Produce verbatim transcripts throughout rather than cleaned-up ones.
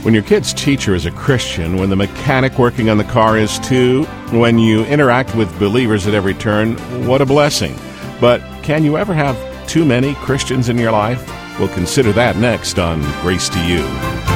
When your kid's teacher is a Christian, when the mechanic working on the car is too, when you interact with believers at every turn, what a blessing. But can you ever have too many Christians in your life? We'll consider that next on Grace to You.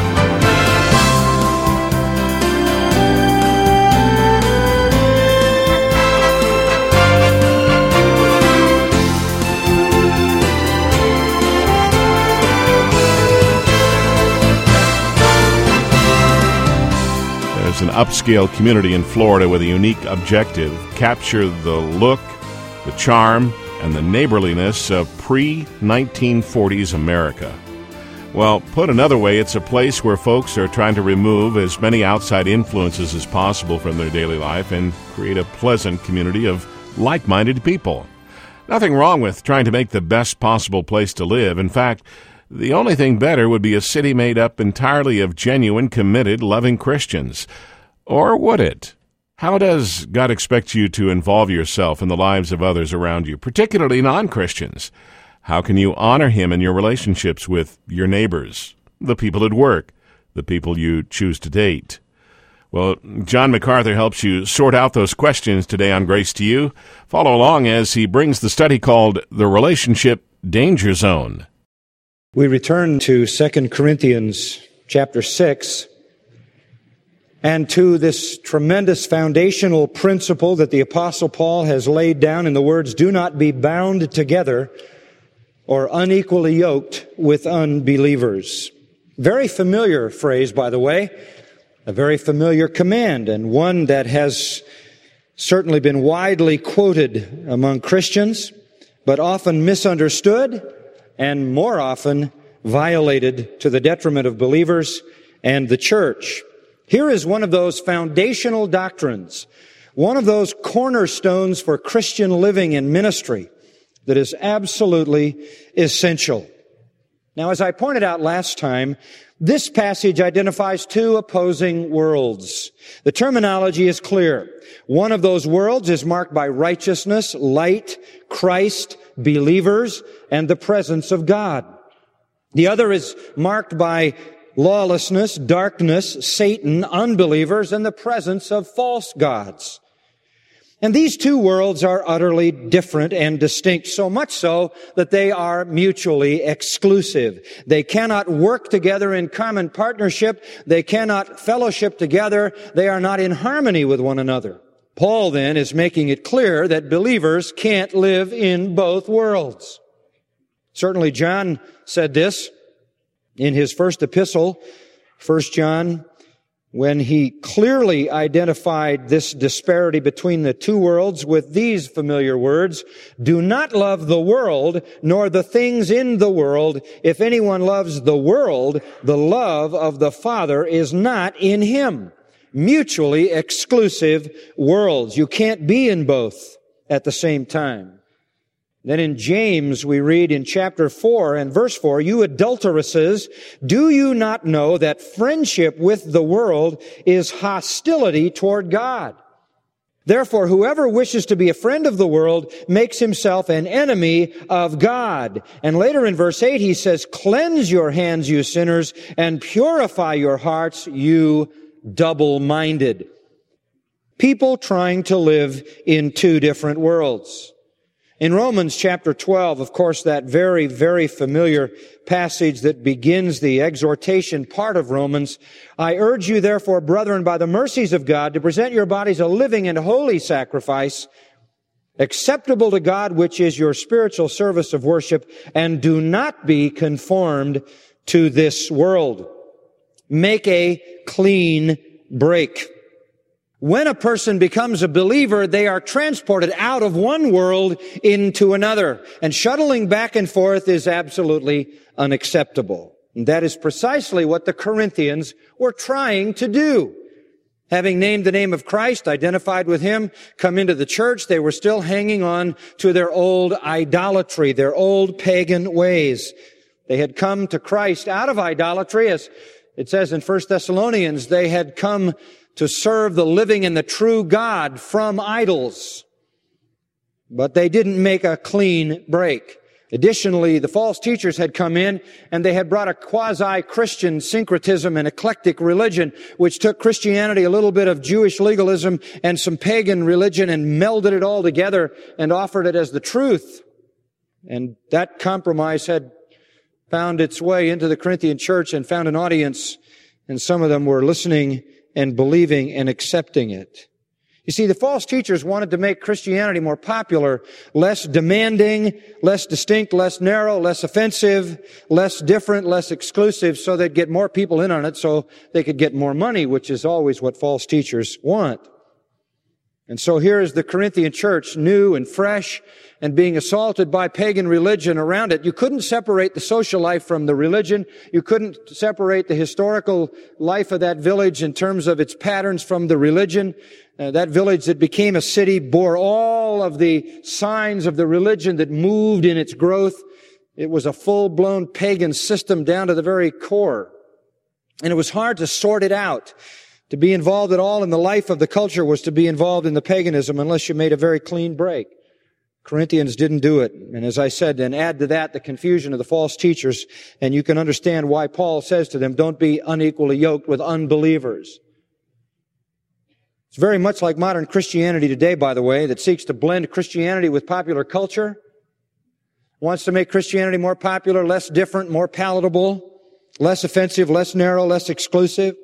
An upscale community in Florida with a unique objective: capture the look, the charm, and the neighborliness of pre nineteen forties America. Well, put another way, it's a place where folks are trying to remove as many outside influences as possible from their daily life and create a pleasant community of like-minded people. Nothing wrong with trying to make the best possible place to live. In fact, the only thing better would be a city made up entirely of genuine, committed, loving Christians. Or would it? How does God expect you to involve yourself in the lives of others around you, particularly non-Christians? How can you honor Him in your relationships with your neighbors, the people at work, the people you choose to date? Well, John MacArthur helps you sort out those questions today on Grace to You. Follow along as he brings the study called The Relationship Danger Zone. We return to Second Corinthians chapter six, and to this tremendous foundational principle that the Apostle Paul has laid down in the words, "Do not be bound together or unequally yoked with unbelievers." Very familiar phrase, by the way, a very familiar command, and one that has certainly been widely quoted among Christians, but often misunderstood and more often violated to the detriment of believers and the church. Here is one of those foundational doctrines, one of those cornerstones for Christian living and ministry that is absolutely essential. Now, as I pointed out last time, this passage identifies two opposing worlds. The terminology is clear. One of those worlds is marked by righteousness, light, Christ, believers, and the presence of God. The other is marked by lawlessness, darkness, Satan, unbelievers, and the presence of false gods. And these two worlds are utterly different and distinct, so much so that they are mutually exclusive. They cannot work together in common partnership. They cannot fellowship together. They are not in harmony with one another. Paul then is making it clear that believers can't live in both worlds. Certainly John said this in his first epistle, First John, when he clearly identified this disparity between the two worlds with these familiar words, "Do not love the world, nor the things in the world. If anyone loves the world, the love of the Father is not in him." Mutually exclusive worlds. You can't be in both at the same time. Then in James, we read in chapter four and verse four, "You adulteresses, do you not know that friendship with the world is hostility toward God? Therefore, whoever wishes to be a friend of the world makes himself an enemy of God." And later in verse eight, he says, "Cleanse your hands, you sinners, and purify your hearts, you double-minded." People trying to live in two different worlds. In Romans chapter twelve, of course, that very, very familiar passage that begins the exhortation part of Romans, "I urge you therefore, brethren, by the mercies of God, to present your bodies a living and holy sacrifice, acceptable to God, which is your spiritual service of worship, and do not be conformed to this world." Make a clean break. When a person becomes a believer, they are transported out of one world into another. And shuttling back and forth is absolutely unacceptable. And that is precisely what the Corinthians were trying to do. Having named the name of Christ, identified with Him, come into the church, they were still hanging on to their old idolatry, their old pagan ways. They had come to Christ out of idolatry, as it says in First Thessalonians, they had come to serve the living and the true God from idols. But they didn't make a clean break. Additionally, the false teachers had come in and they had brought a quasi-Christian syncretism and eclectic religion, which took Christianity, a little bit of Jewish legalism and some pagan religion, and melded it all together and offered it as the truth. And that compromise had found its way into the Corinthian church and found an audience, and some of them were listening and believing and accepting it. You see, the false teachers wanted to make Christianity more popular, less demanding, less distinct, less narrow, less offensive, less different, less exclusive, so they'd get more people in on it so they could get more money, which is always what false teachers want. And so here is the Corinthian church, new and fresh, and being assaulted by pagan religion around it. You couldn't separate the social life from the religion. You couldn't separate the historical life of that village in terms of its patterns from the religion. Uh, that village that became a city bore all of the signs of the religion that moved in its growth. It was a full-blown pagan system down to the very core. And it was hard to sort it out. To be involved at all in the life of the culture was to be involved in the paganism unless you made a very clean break. Corinthians didn't do it. And as I said, then add to that the confusion of the false teachers, and you can understand why Paul says to them, don't be unequally yoked with unbelievers. It's very much like modern Christianity today, by the way, that seeks to blend Christianity with popular culture, wants to make Christianity more popular, less different, more palatable, less offensive, less narrow, less exclusive.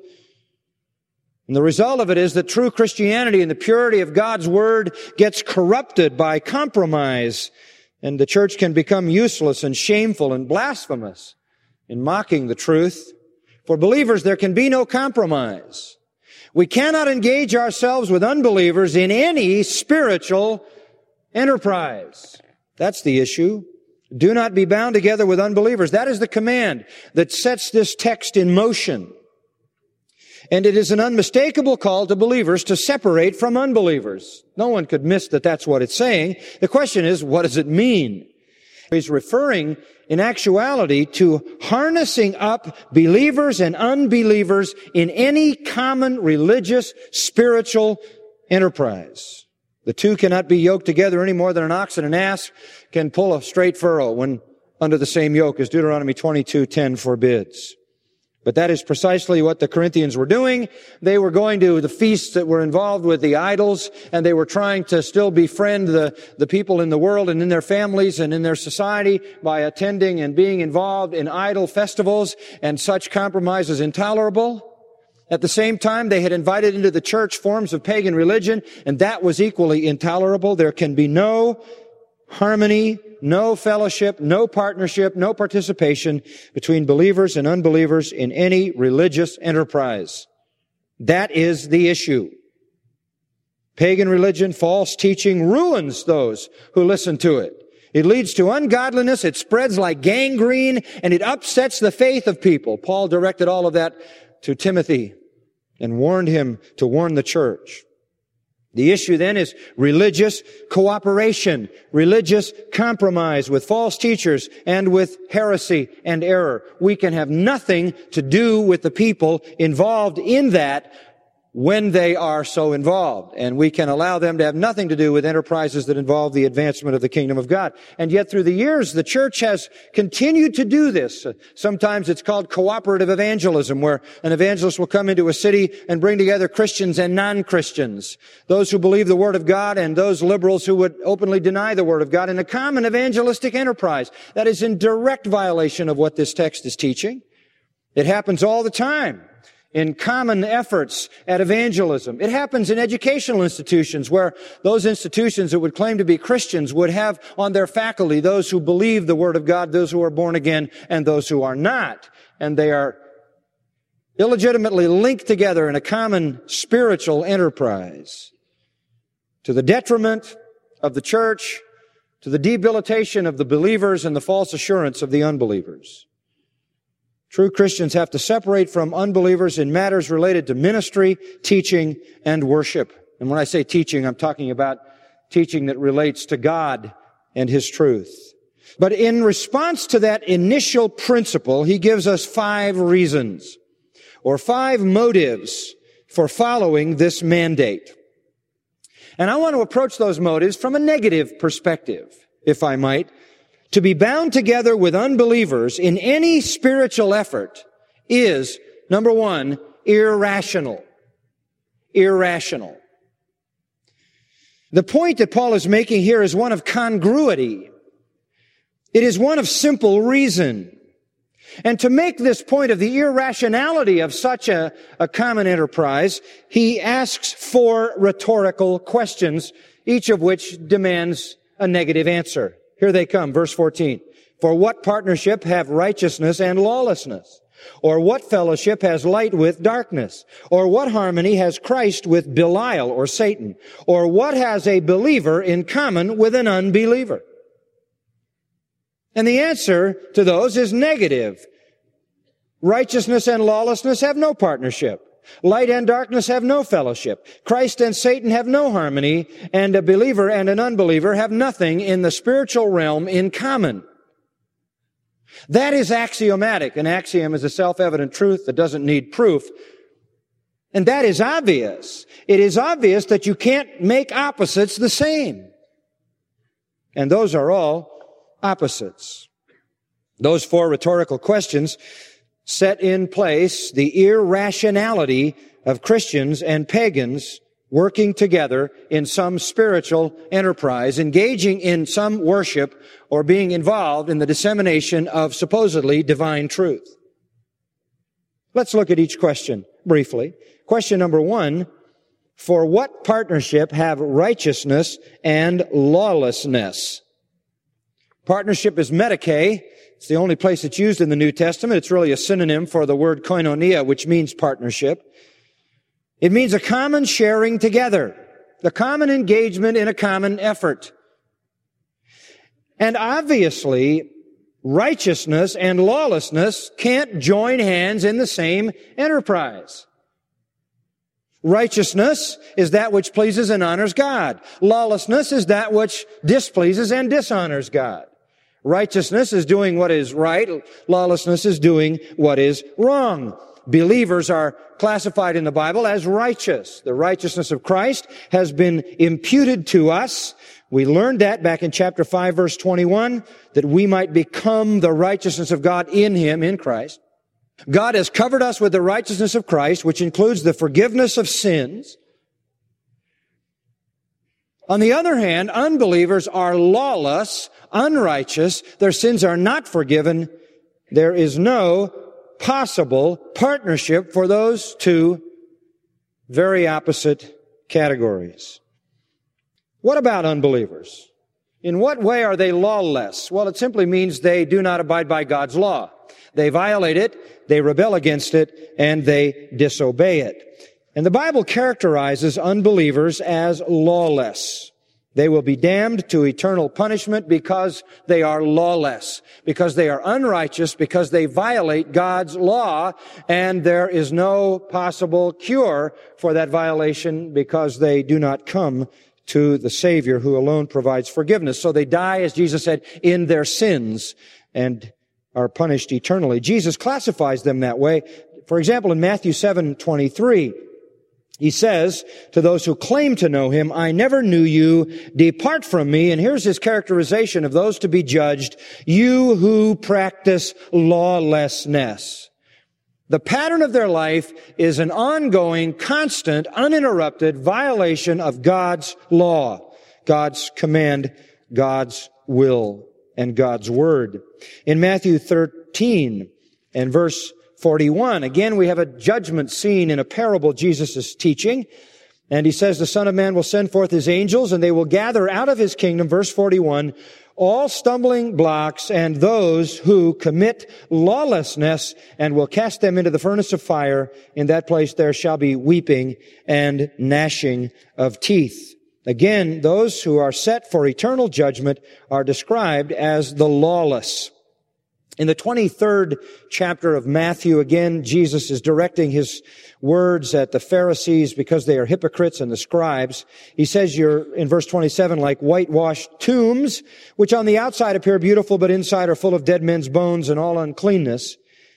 And the result of it is that true Christianity and the purity of God's Word gets corrupted by compromise, and the church can become useless and shameful and blasphemous in mocking the truth. For believers, there can be no compromise. We cannot engage ourselves with unbelievers in any spiritual enterprise. That's the issue. Do not be bound together with unbelievers. That is the command that sets this text in motion. And it is an unmistakable call to believers to separate from unbelievers. No one could miss that that's what it's saying. The question is, what does it mean? He's referring, in actuality, to harnessing up believers and unbelievers in any common religious, spiritual enterprise. The two cannot be yoked together any more than an ox and an ass can pull a straight furrow when under the same yoke, as Deuteronomy twenty-two ten forbids. But that is precisely what the Corinthians were doing. They were going to the feasts that were involved with the idols, and they were trying to still befriend the, the people in the world and in their families and in their society by attending and being involved in idol festivals, and such compromise is intolerable. At the same time, they had invited into the church forms of pagan religion, and that was equally intolerable. There can be no harmony, no fellowship, no partnership, no participation between believers and unbelievers in any religious enterprise. That is the issue. Pagan religion, false teaching ruins those who listen to it. It leads to ungodliness, it spreads like gangrene, and it upsets the faith of people. Paul directed all of that to Timothy and warned him to warn the church. The issue then is religious cooperation, religious compromise with false teachers and with heresy and error. We can have nothing to do with the people involved in that when they are so involved. And we can allow them to have nothing to do with enterprises that involve the advancement of the kingdom of God. And yet through the years, the church has continued to do this. Sometimes it's called cooperative evangelism, where an evangelist will come into a city and bring together Christians and non-Christians, those who believe the Word of God and those liberals who would openly deny the Word of God, in a common evangelistic enterprise. That is in direct violation of what this text is teaching. It happens all the time in common efforts at evangelism. It happens in educational institutions, where those institutions that would claim to be Christians would have on their faculty those who believe the Word of God, those who are born again, and those who are not. And they are illegitimately linked together in a common spiritual enterprise, to the detriment of the church, to the debilitation of the believers and the false assurance of the unbelievers. True Christians have to separate from unbelievers in matters related to ministry, teaching, and worship. And when I say teaching, I'm talking about teaching that relates to God and His truth. But in response to that initial principle, he gives us five reasons, or five motives for following this mandate. And I want to approach those motives from a negative perspective, if I might, To be bound together with unbelievers in any spiritual effort is, number one, irrational. Irrational. The point that Paul is making here is one of congruity. It is one of simple reason. And to make this point of the irrationality of such a, a common enterprise, he asks four rhetorical questions, each of which demands a negative answer. Here they come, verse fourteen. For what partnership have righteousness and lawlessness? Or what fellowship has light with darkness? Or what harmony has Christ with Belial or Satan? Or what has a believer in common with an unbeliever? And the answer to those is negative. Righteousness and lawlessness have no partnership. Light and darkness have no fellowship. Christ and Satan have no harmony, and a believer and an unbeliever have nothing in the spiritual realm in common. That is axiomatic. An axiom is a self-evident truth that doesn't need proof. And that is obvious. It is obvious that you can't make opposites the same. And those are all opposites. Those four rhetorical questions set in place the irrationality of Christians and pagans working together in some spiritual enterprise, engaging in some worship, or being involved in the dissemination of supposedly divine truth. Let's look at each question briefly. Question number one, for what partnership have righteousness and lawlessness? Partnership is metake. It's the only place it's used in the New Testament. It's really a synonym for the word koinonia, which means partnership. It means a common sharing together, the common engagement in a common effort. And obviously, righteousness and lawlessness can't join hands in the same enterprise. Righteousness is that which pleases and honors God. Lawlessness is that which displeases and dishonors God. Righteousness is doing what is right. Lawlessness is doing what is wrong. Believers are classified in the Bible as righteous. The righteousness of Christ has been imputed to us. We learned that back in chapter five, verse twenty-one, that we might become the righteousness of God in Him, in Christ. God has covered us with the righteousness of Christ, which includes the forgiveness of sins. On the other hand, unbelievers are lawless, unrighteous. Their sins are not forgiven. There is no possible partnership for those two very opposite categories. What about unbelievers? In what way are they lawless? Well, it simply means they do not abide by God's law. They violate it, they rebel against it, and they disobey it. And the Bible characterizes unbelievers as lawless. They will be damned to eternal punishment because they are lawless, because they are unrighteous, because they violate God's law, and there is no possible cure for that violation because they do not come to the Savior who alone provides forgiveness. So they die, as Jesus said, in their sins and are punished eternally. Jesus classifies them that way. For example, in Matthew seven twenty-three, He says to those who claim to know Him, I never knew you, depart from me. And here's His characterization of those to be judged, you who practice lawlessness. The pattern of their life is an ongoing, constant, uninterrupted violation of God's law, God's command, God's will, and God's word. In Matthew thirteen and verse forty-one, again, we have a judgment scene in a parable Jesus is teaching. And He says, the Son of Man will send forth His angels, and they will gather out of His kingdom, verse forty-one, all stumbling blocks and those who commit lawlessness, and will cast them into the furnace of fire. In that place there shall be weeping and gnashing of teeth. Again, those who are set for eternal judgment are described as the lawless. In the twenty-third chapter of Matthew, again, Jesus is directing His words at the Pharisees because they are hypocrites and the scribes. He says you're, in verse twenty-seven, like whitewashed tombs, which on the outside appear beautiful, but inside are full of dead men's bones and all uncleanness.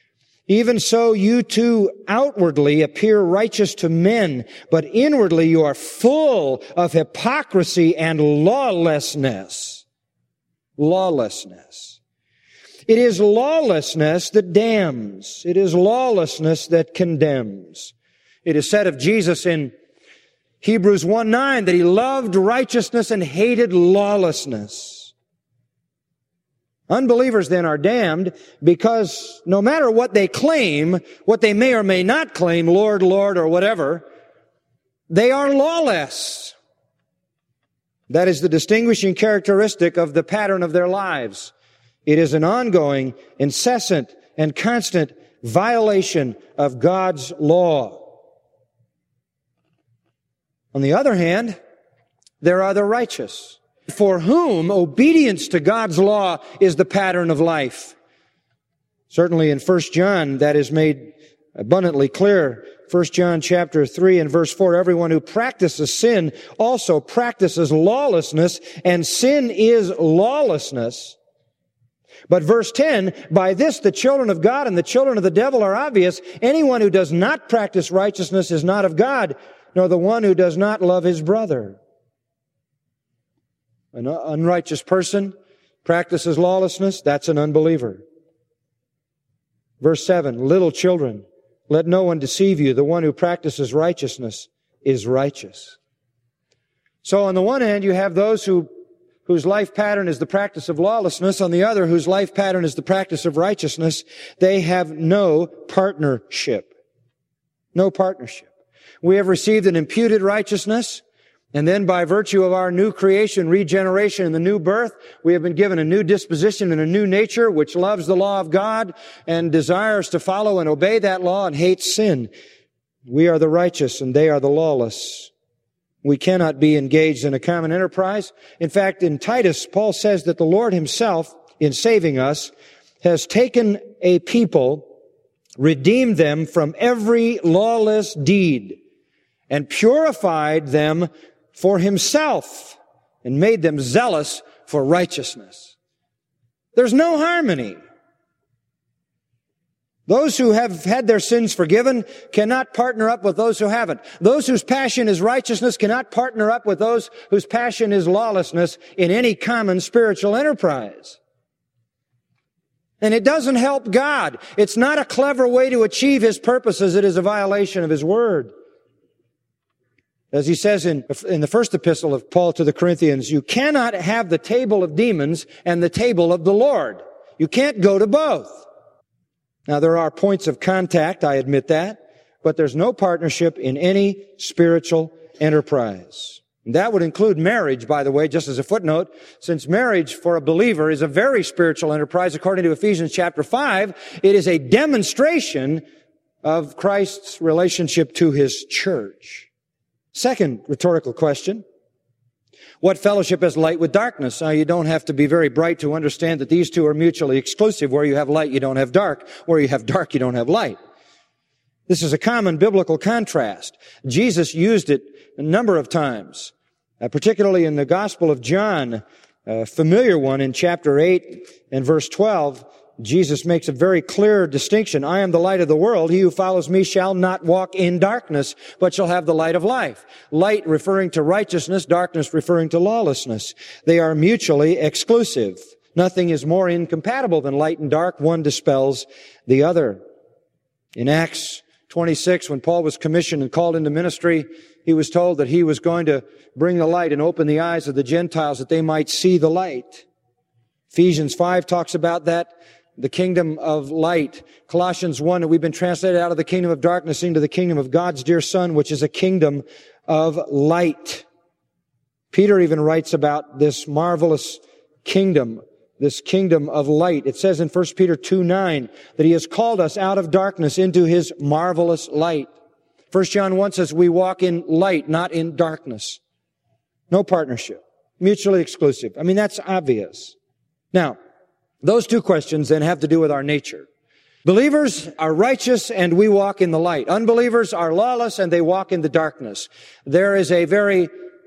Even so, you too outwardly appear righteous to men, but inwardly you are full of hypocrisy and lawlessness. Lawlessness. It is lawlessness that damns. It is lawlessness that condemns. It is said of Jesus in Hebrews one nine that He loved righteousness and hated lawlessness. Unbelievers then are damned because no matter what they claim, what they may or may not claim, Lord, Lord, or whatever, they are lawless. That is the distinguishing characteristic of the pattern of their lives. It is an ongoing, incessant, and constant violation of God's law. On the other hand, there are the righteous, for whom obedience to God's law is the pattern of life. Certainly in First John, that is made abundantly clear. First John chapter three and verse four, everyone who practices sin also practices lawlessness, and sin is lawlessness. But verse ten, by this the children of God and the children of the devil are obvious. Anyone who does not practice righteousness is not of God, nor the one who does not love his brother. An unrighteous person practices lawlessness, that's an unbeliever. Verse seven, little children, let no one deceive you. The one who practices righteousness is righteous. So on the one hand, you have those who whose life pattern is the practice of lawlessness. On the other, whose life pattern is the practice of righteousness. They have no partnership. No partnership. We have received an imputed righteousness, and then by virtue of our new creation, regeneration, and the new birth, we have been given a new disposition and a new nature which loves the law of God and desires to follow and obey that law and hates sin. We are the righteous and they are the lawless. We cannot be engaged in a common enterprise. In fact, in Titus, Paul says that the Lord Himself, in saving us, has taken a people, redeemed them from every lawless deed, and purified them for Himself, and made them zealous for righteousness. There's no harmony. Those who have had their sins forgiven cannot partner up with those who haven't. Those whose passion is righteousness cannot partner up with those whose passion is lawlessness in any common spiritual enterprise. And it doesn't help God. It's not a clever way to achieve His purposes. It is a violation of His Word. As he says in, in the first epistle of Paul to the Corinthians, you cannot have the table of demons and the table of the Lord. You can't go to both. Now, there are points of contact, I admit that, but there's no partnership in any spiritual enterprise. And that would include marriage, by the way, just as a footnote, since marriage for a believer is a very spiritual enterprise. According to Ephesians chapter five, it is a demonstration of Christ's relationship to His church. Second rhetorical question. What fellowship has light with darkness? Now, you don't have to be very bright to understand that these two are mutually exclusive. Where you have light, you don't have dark. Where you have dark, you don't have light. This is a common biblical contrast. Jesus used it a number of times, uh, particularly in the Gospel of John, a familiar one in chapter eight and verse twelve. Jesus makes a very clear distinction. I am the light of the world. He who follows me shall not walk in darkness, but shall have the light of life. Light referring to righteousness, darkness referring to lawlessness. They are mutually exclusive. Nothing is more incompatible than light and dark. One dispels the other. In Acts twenty-six, when Paul was commissioned and called into ministry, he was told that he was going to bring the light and open the eyes of the Gentiles that they might see the light. Ephesians five talks about that. The kingdom of light. Colossians one, that we've been translated out of the kingdom of darkness into the kingdom of God's dear Son, which is a kingdom of light. Peter even writes about this marvelous kingdom, this kingdom of light. It says in First Peter two nine that He has called us out of darkness into His marvelous light. First John one says we walk in light, not in darkness. No partnership. Mutually exclusive. I mean, that's obvious. Now, those two questions then have to do with our nature. Believers are righteous and we walk in the light. Unbelievers are lawless and they walk in the darkness. There is a very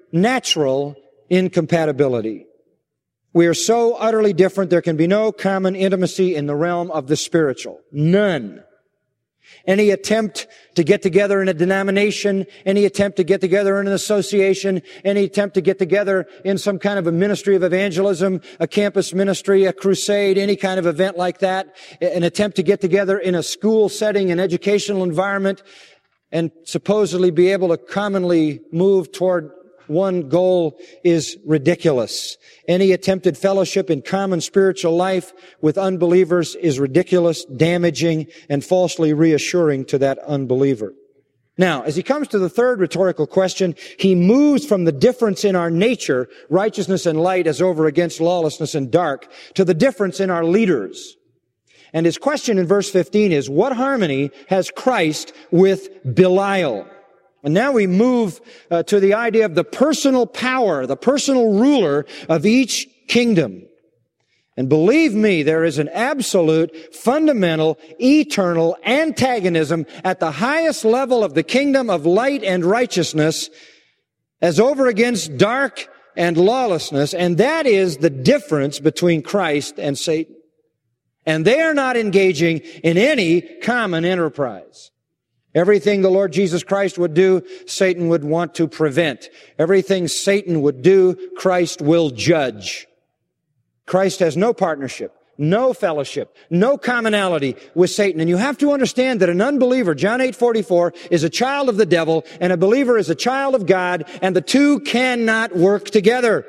natural incompatibility. We are so utterly different, there can be no common intimacy in the realm of the spiritual. None. Any attempt to get together in a denomination, any attempt to get together in an association, any attempt to get together in some kind of a ministry of evangelism, a campus ministry, a crusade, any kind of event like that, an attempt to get together in a school setting, an educational environment, and supposedly be able to commonly move toward one goal is ridiculous. Any attempted fellowship in common spiritual life with unbelievers is ridiculous, damaging, and falsely reassuring to that unbeliever. Now, as he comes to the third rhetorical question, he moves from the difference in our nature, righteousness and light as over against lawlessness and dark, to the difference in our leaders. And his question in verse fifteen is, what harmony has Christ with Belial? And now we move uh, to the idea of the personal power, the personal ruler of each kingdom. And believe me, there is an absolute, fundamental, eternal antagonism at the highest level of the kingdom of light and righteousness as over against dark and lawlessness, and that is the difference between Christ and Satan. And they are not engaging in any common enterprise. Everything the Lord Jesus Christ would do, Satan would want to prevent. Everything Satan would do, Christ will judge. Christ has no partnership, no fellowship, no commonality with Satan. And you have to understand that an unbeliever, John eight forty-four, is a child of the devil, and a believer is a child of God, and the two cannot work together.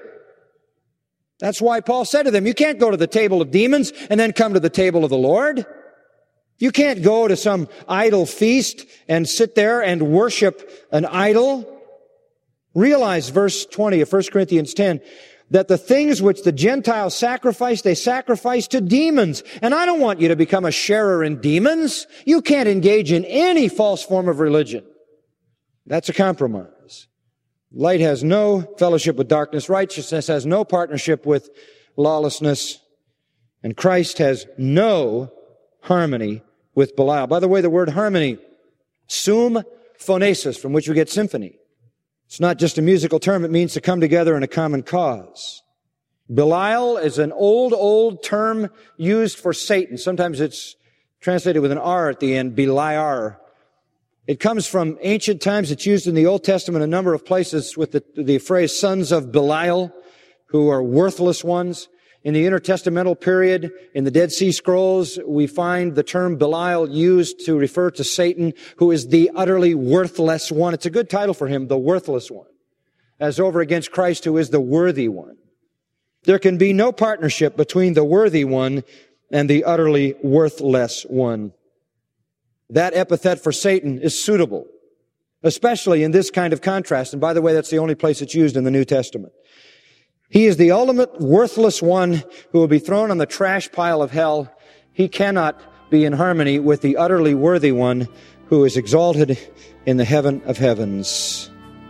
That's why Paul said to them, you can't go to the table of demons and then come to the table of the Lord. You can't go to some idol feast and sit there and worship an idol. Realize, verse twenty of First Corinthians ten, that the things which the Gentiles sacrifice, they sacrifice to demons. And I don't want you to become a sharer in demons. You can't engage in any false form of religion. That's a compromise. Light has no fellowship with darkness. Righteousness has no partnership with lawlessness. And Christ has no harmony with Belial. By the way, the word harmony, sum phonesis, from which we get symphony. It's not just a musical term. It means to come together in a common cause. Belial is an old, old term used for Satan. Sometimes it's translated with an R at the end, Beliar. It comes from ancient times. It's used in the Old Testament a number of places with the, the phrase sons of Belial, who are worthless ones. In the intertestamental period, in the Dead Sea Scrolls, we find the term Belial used to refer to Satan, who is the utterly worthless one. It's a good title for him, the worthless one, as over against Christ, who is the worthy one. There can be no partnership between the worthy one and the utterly worthless one. That epithet for Satan is suitable, especially in this kind of contrast. And by the way, that's the only place it's used in the New Testament. He is the ultimate worthless one who will be thrown on the trash pile of hell. He cannot be in harmony with the utterly worthy one who is exalted in the heaven of heavens.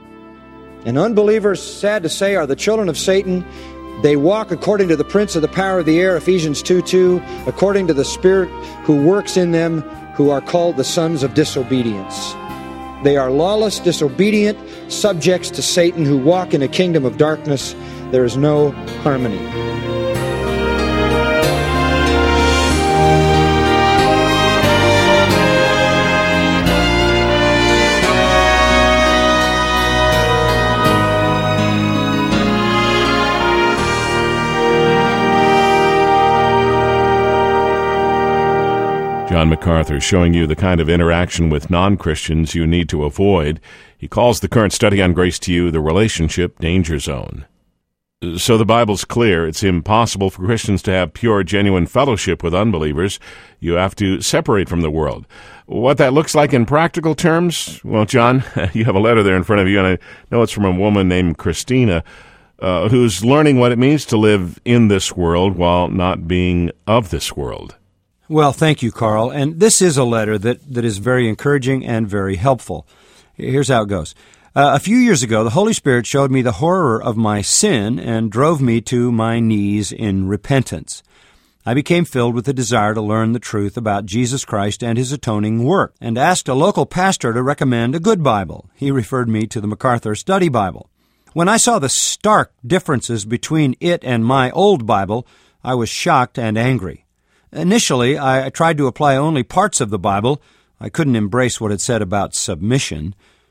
And unbelievers, sad to say, are the children of Satan. They walk according to the prince of the power of the air, Ephesians two two, according to the Spirit who works in them, who are called the sons of disobedience. They are lawless, disobedient subjects to Satan who walk in a kingdom of darkness. There is no harmony. John MacArthur showing you the kind of interaction with non-Christians you need to avoid. He calls the current study on Grace to You the relationship danger zone. So the Bible's clear. It's impossible for Christians to have pure, genuine fellowship with unbelievers. You have to separate from the world. What that looks like in practical terms? Well, John, you have a letter there in front of you, and I know it's from a woman named Christina, uh, who's learning what it means to live in this world while not being of this world. Well, thank you, Carl. And this is a letter that, that is very encouraging and very helpful. Here's how it goes. Uh, a few years ago, the Holy Spirit showed me the horror of my sin and drove me to my knees in repentance. I became filled with a desire to learn the truth about Jesus Christ and His atoning work, and asked a local pastor to recommend a good Bible. He referred me to the MacArthur Study Bible. When I saw the stark differences between it and my old Bible, I was shocked and angry. Initially, I tried to apply only parts of the Bible, I couldn't embrace what it said about submission.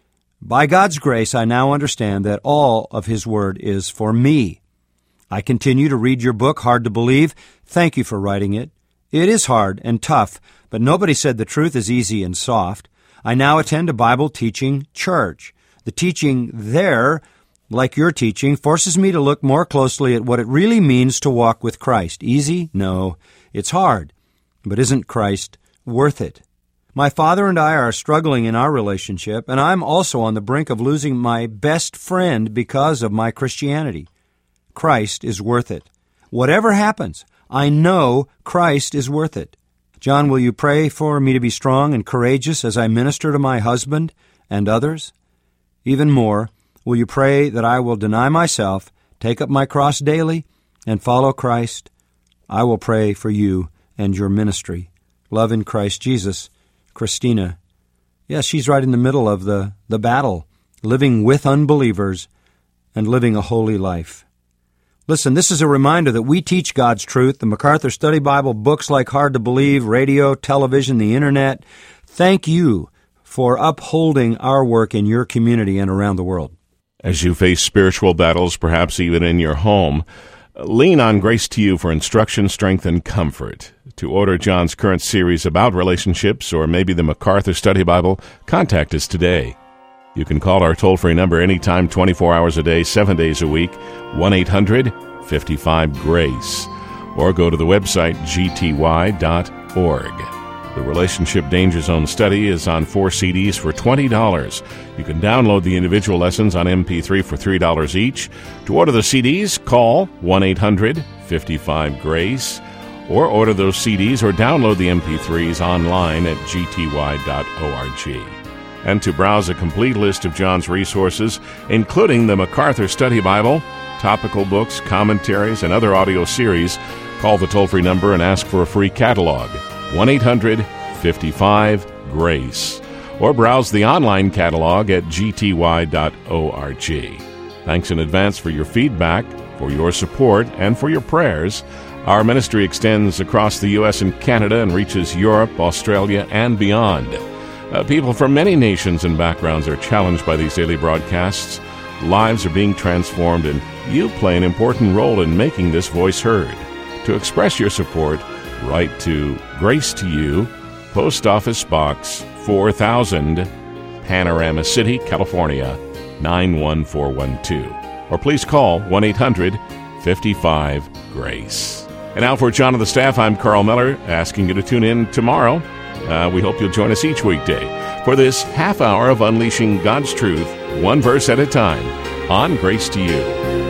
By God's grace, I now understand that all of His Word is for me. I continue to read your book, Hard to Believe. Thank you for writing it. It is hard and tough, but nobody said the truth is easy and soft. I now attend a Bible teaching church. The teaching there, like your teaching, forces me to look more closely at what it really means to walk with Christ. Easy? No. It's hard. But isn't Christ worth it? My father and I are struggling in our relationship, and I'm also on the brink of losing my best friend because of my Christianity. Christ is worth it. Whatever happens, I know Christ is worth it. John, will you pray for me to be strong and courageous as I minister to my husband and others? Even more, will you pray that I will deny myself, take up my cross daily, and follow Christ? I will pray for you and your ministry. Love in Christ Jesus, Christina. Yes, she's right in the middle of the, the battle, living with unbelievers and living a holy life. Listen, this is a reminder that we teach God's truth. The MacArthur Study Bible, books like Hard to Believe, radio, television, the Internet. Thank you for upholding our work in your community and around the world. As you face spiritual battles, perhaps even in your home, lean on Grace to You for instruction, strength, and comfort. To order John's current series about relationships or maybe the MacArthur Study Bible, contact us today. You can call our toll-free number anytime, twenty-four hours a day, seven days a week, one eight hundred fifty-five GRACE, or go to the website g t y dot org. The Relationship Danger Zone study is on four C Ds for twenty dollars. You can download the individual lessons on M P three for three dollars each. To order the C Ds, call one eight hundred fifty-five GRACE, or order those C Ds or download the M P threes online at g t y dot org. And to browse a complete list of John's resources, including the MacArthur Study Bible, topical books, commentaries, and other audio series, call the toll-free number and ask for a free catalog, one eight hundred fifty-five GRACE, or browse the online catalog at g t y dot org. Thanks in advance for your feedback, for your support, and for your prayers. Our ministry extends across the U S and Canada and reaches Europe, Australia, and beyond. Uh, people from many nations and backgrounds are challenged by these daily broadcasts. Lives are being transformed, and you play an important role in making this voice heard. To express your support, write to Grace to You, Post Office Box four thousand, Panorama City, California, nine one four one two. Or please call one eight hundred fifty-five GRACE. And now for John and the staff, I'm Carl Miller, asking you to tune in tomorrow. Uh, we hope you'll join us each weekday for this half hour of unleashing God's truth, one verse at a time, on Grace to You.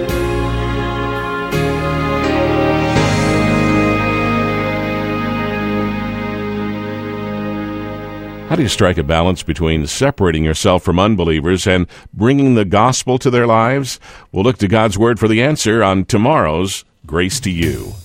How do you strike a balance between separating yourself from unbelievers and bringing the gospel to their lives? We'll look to God's Word for the answer on tomorrow's Grace to You.